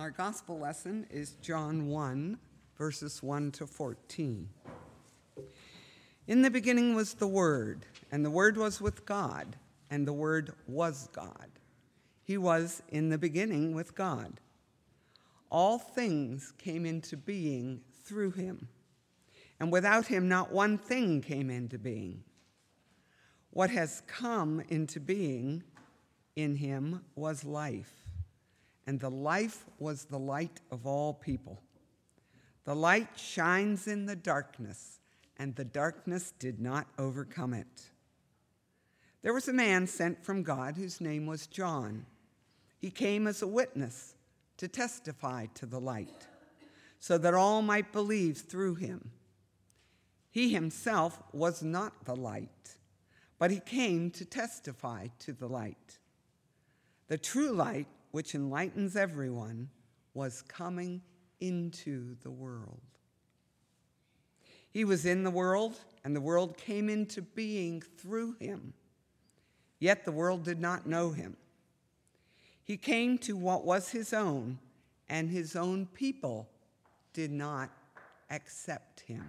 Our gospel lesson is John 1, verses 1 to 14. In the beginning was the Word, and the Word was with God, and the Word was God. He was in the beginning with God. All things came into being through him, and without him not one thing came into being. What has come into being in him was life, and the life was the light of all people. The light shines in the darkness, and the darkness did not overcome it. There was a man sent from God whose name was John. He came as a witness to testify to the light, so that all might believe through him. He himself was not the light, but he came to testify to the light. The true light, which enlightens everyone, was coming into the world. He was in the world, and the world came into being through him. Yet the world did not know him. He came to what was his own, and his own people did not accept him.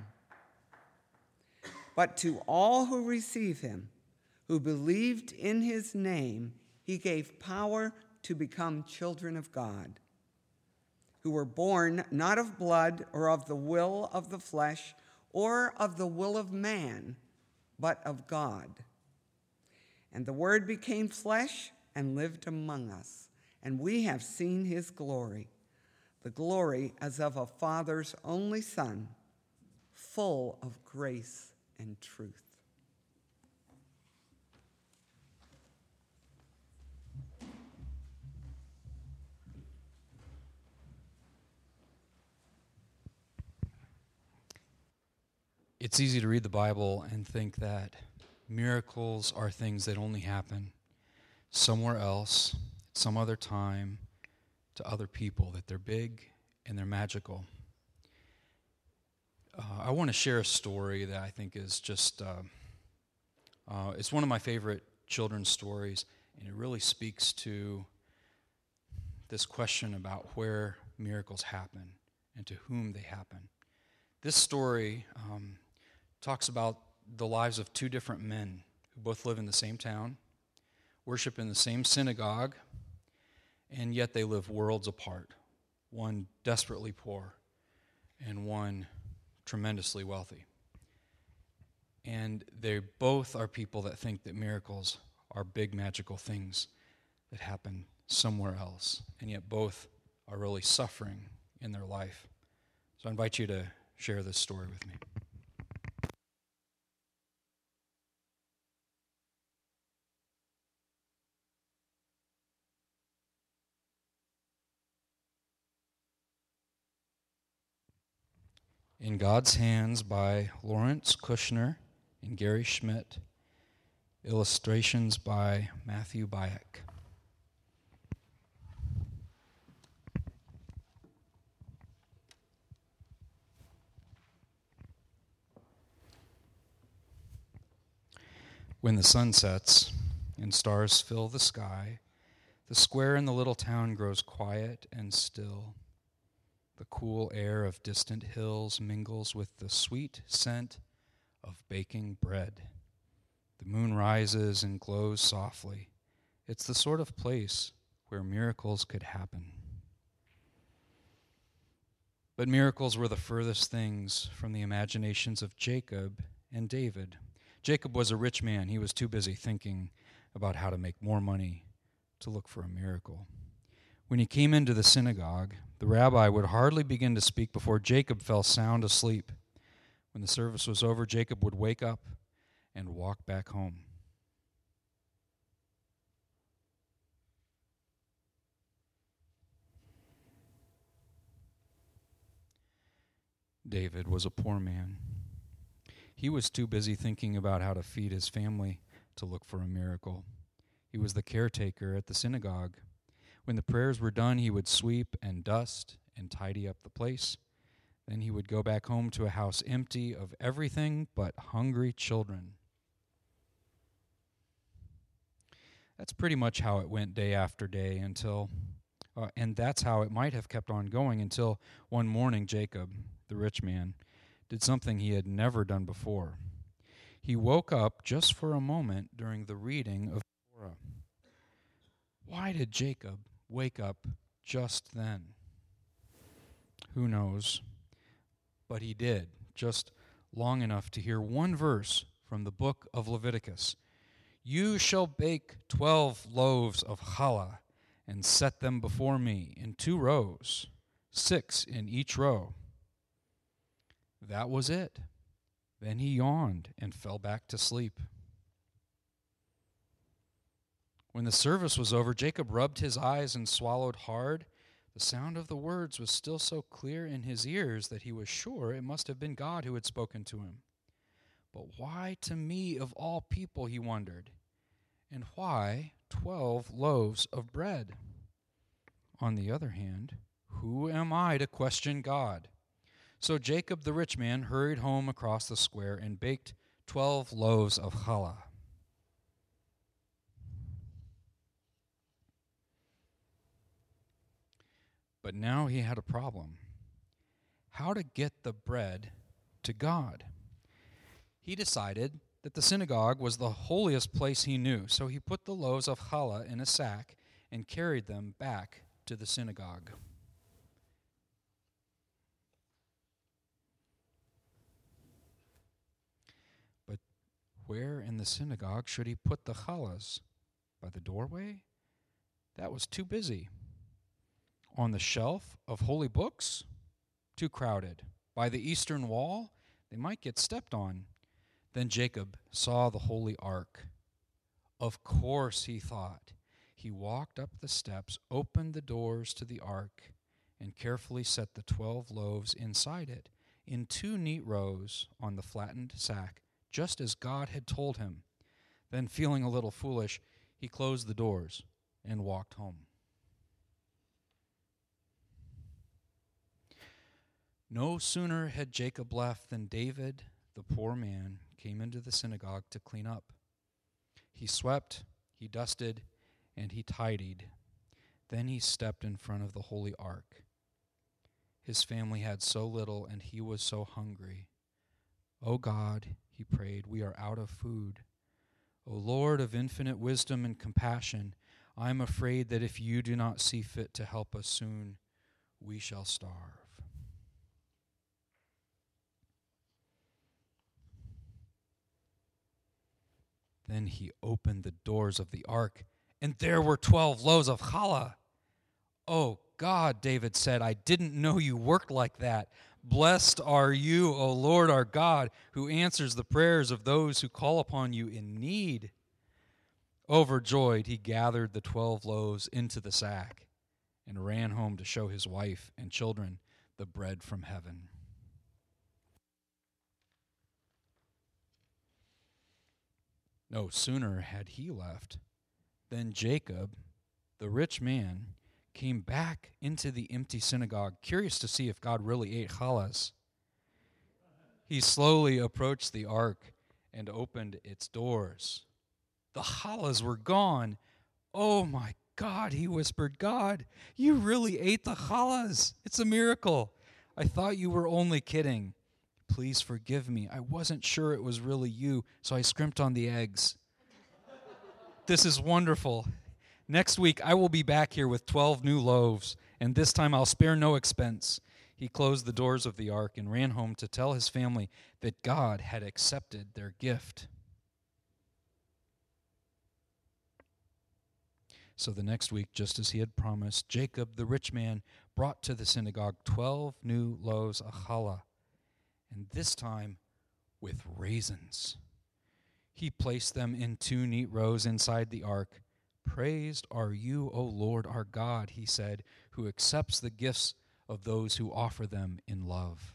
But to all who receive him, who believed in his name, he gave power to become children of God, who were born not of blood or of the will of the flesh or of the will of man, but of God. And the Word became flesh and lived among us, and we have seen his glory, the glory as of a Father's only Son, full of grace and truth. It's easy to read the Bible and think that miracles are things that only happen somewhere else, at some other time, to other people, that they're big and they're magical. I want to share a story that I think is just, it's one of my favorite children's stories, and it really speaks to this question about where miracles happen and to whom they happen. This story talks about the lives of two different men who both live in the same town, worship in the same synagogue, and yet they live worlds apart. One desperately poor and one tremendously wealthy. And they both are people that think that miracles are big magical things that happen somewhere else, and yet both are really suffering in their life. So I invite you to share this story with me. In God's Hands by Lawrence Kushner and Gary Schmidt. Illustrations by Matthew Bayek. When the sun sets and stars fill the sky, the square in the little town grows quiet and still. The cool air of distant hills mingles with the sweet scent of baking bread. The moon rises and glows softly. It's the sort of place where miracles could happen. But miracles were the furthest things from the imaginations of Jacob and David. Jacob was a rich man. He was too busy thinking about how to make more money to look for a miracle. When he came into the synagogue, the rabbi would hardly begin to speak before Jacob fell sound asleep. When the service was over, Jacob would wake up and walk back home. David was a poor man. He was too busy thinking about how to feed his family to look for a miracle. He was the caretaker at the synagogue. When the prayers were done, he would sweep and dust and tidy up the place. Then he would go back home to a house empty of everything but hungry children. That's pretty much how it went day after day until And that's how it might have kept on going until one morning Jacob, the rich man, did something he had never done before. He woke up just for a moment during the reading of Torah. Why did Jacob wake up just then? Who knows? But he did, just long enough to hear one verse from the book of Leviticus. You shall bake 12 loaves of challah and set them before me in 2 rows, 6 in each row. That was it. Then he yawned and fell back to sleep. When the service was over, Jacob rubbed his eyes and swallowed hard. The sound of the words was still so clear in his ears that he was sure it must have been God who had spoken to him. But why to me of all people, he wondered, and why 12 loaves of bread? On the other hand, who am I to question God? So Jacob the rich man hurried home across the square and baked 12 loaves of challah. But now he had a problem. How to get the bread to God? He decided that the synagogue was the holiest place he knew, so he put the loaves of challah in a sack and carried them back to the synagogue. But where in the synagogue should he put the challahs? By the doorway? That was too busy. On the shelf of holy books? Too crowded. By the eastern wall? They might get stepped on. Then Jacob saw the holy ark. Of course, he thought. He walked up the steps, opened the doors to the ark, and carefully set the 12 loaves inside it, in 2 neat rows on the flattened sack, just as God had told him. Then, feeling a little foolish, he closed the doors and walked home. No sooner had Jacob left than David, the poor man, came into the synagogue to clean up. He swept, he dusted, and he tidied. Then he stepped in front of the holy ark. His family had so little, and he was so hungry. "O God," he prayed, "we are out of food. O Lord of infinite wisdom and compassion, I am afraid that if you do not see fit to help us soon, we shall starve." Then he opened the doors of the ark, and there were 12 loaves of challah. "Oh God," David said, "I didn't know you worked like that. Blessed are you, O Lord our God, who answers the prayers of those who call upon you in need." Overjoyed, he gathered the 12 loaves into the sack and ran home to show his wife and children the bread from heaven. No sooner had he left than Jacob, the rich man, came back into the empty synagogue, curious to see if God really ate challahs. He slowly approached the ark and opened its doors. The challahs were gone. "Oh my God," he whispered, "God, you really ate the challahs. It's a miracle. I thought you were only kidding. Please forgive me. I wasn't sure it was really you, so I scrimped on the eggs. This is wonderful. Next week, I will be back here with 12 new loaves, and this time I'll spare no expense." He closed the doors of the ark and ran home to tell his family that God had accepted their gift. So the next week, just as he had promised, Jacob, the rich man, brought to the synagogue 12 new loaves of challah, and this time with raisins. He placed them in 2 neat rows inside the ark. "Praised are you, O Lord our God," he said, "who accepts the gifts of those who offer them in love."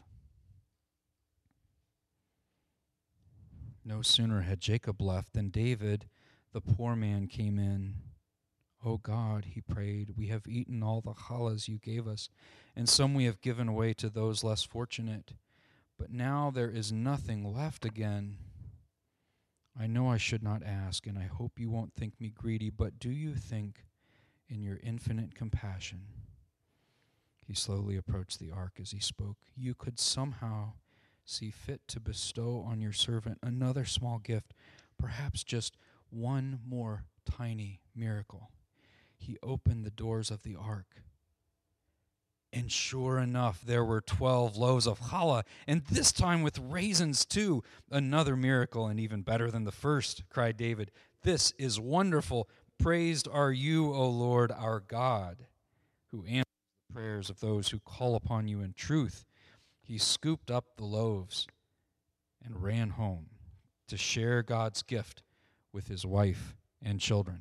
No sooner had Jacob left than David, the poor man, came in. "O God," he prayed, "we have eaten all the challahs you gave us, and some we have given away to those less fortunate. But now there is nothing left again. I know I should not ask, and I hope you won't think me greedy, but do you think in your infinite compassion. He slowly approached the ark as he spoke. You could somehow see fit to bestow on your servant another small gift, perhaps just one more tiny miracle. He opened the doors of the ark. And sure enough, there were 12 loaves of challah, and this time with raisins too. Another miracle, and even better than the first, cried David. This is wonderful. Praised are you, O Lord, our God, who answers the prayers of those who call upon you in truth. He scooped up the loaves and ran home to share God's gift with his wife and children.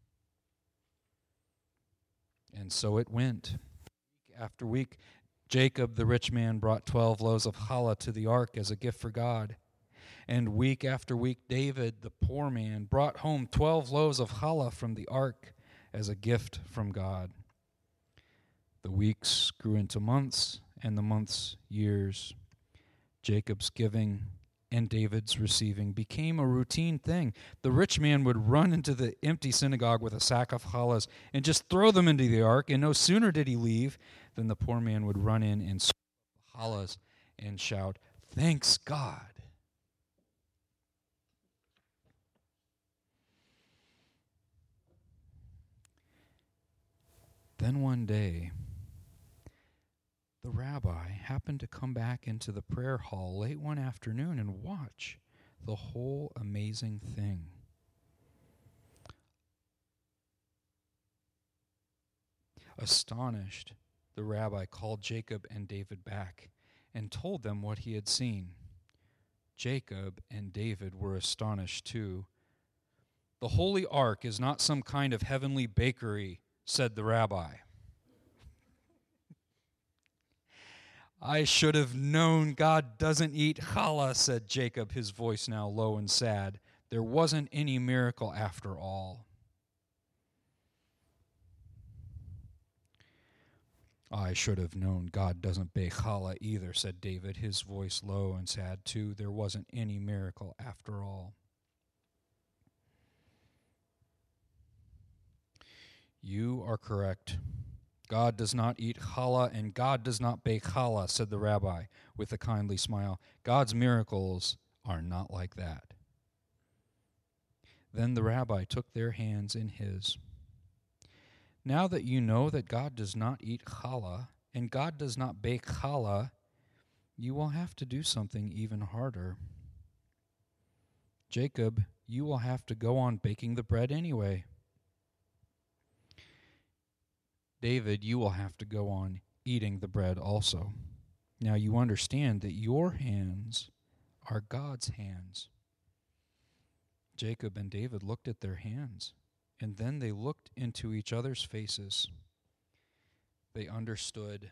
And so it went. After week, Jacob, the rich man, brought 12 loaves of challah to the ark as a gift for God. And week after week, David, the poor man, brought home 12 loaves of challah from the ark as a gift from God. The weeks grew into months, and the months years. Jacob's giving and David's receiving became a routine thing. The rich man would run into the empty synagogue with a sack of challahs and just throw them into the ark, and no sooner did he leave than the poor man would run in and scoop the challahs and shout, "Thanks God." Then one day, the rabbi happened to come back into the prayer hall late one afternoon and watch the whole amazing thing. Astonished, the rabbi called Jacob and David back and told them what he had seen. Jacob and David were astonished too. "The holy ark is not some kind of heavenly bakery," said the rabbi. "I should have known God doesn't eat challah," said Jacob, his voice now low and sad. "There wasn't any miracle after all." "I should have known God doesn't bake challah either," said David, his voice low and sad too. "There wasn't any miracle after all." "You are correct. God does not eat challah, and God does not bake challah," said the rabbi with a kindly smile. "God's miracles are not like that." Then the rabbi took their hands in his. "Now that you know that God does not eat challah, and God does not bake challah, you will have to do something even harder. Jacob, you will have to go on baking the bread anyway. David, you will have to go on eating the bread also. Now you understand that your hands are God's hands." Jacob and David looked at their hands, and then they looked into each other's faces. They understood.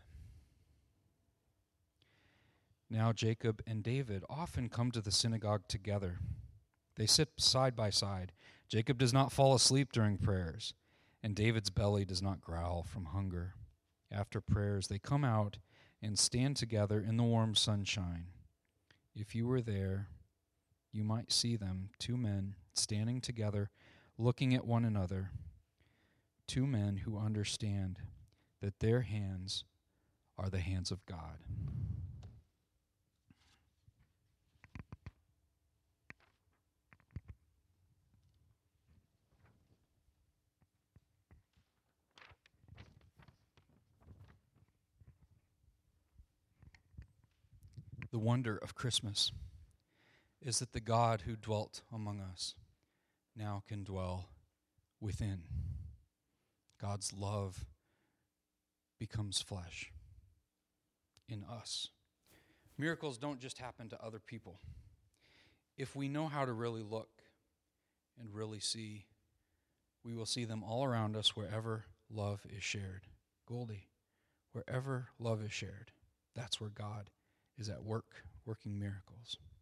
Now Jacob and David often come to the synagogue together. They sit side by side. Jacob does not fall asleep during prayers, and David's belly does not growl from hunger. After prayers, they come out and stand together in the warm sunshine. If you were there, you might see them, two men standing together, looking at one another, two men who understand that their hands are the hands of God. The wonder of Christmas is that the God who dwelt among us now can dwell within. God's love becomes flesh in us. Miracles don't just happen to other people. If we know how to really look and really see, we will see them all around us wherever love is shared. Goldie, wherever love is shared, that's where God is at work, working miracles.